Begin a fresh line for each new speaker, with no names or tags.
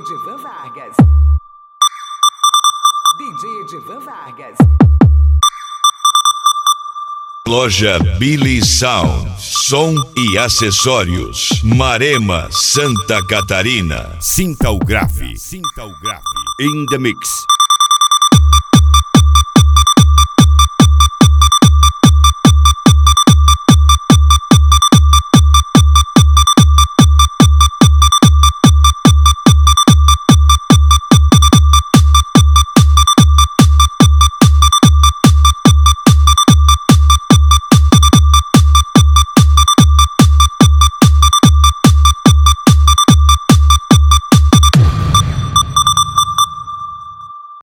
Edivan Vargas. DJ Edivan Vargas.
Loja Billy Sound, som e acessórios, Marema, Santa Catarina.
Sinta o grave.
In the mix.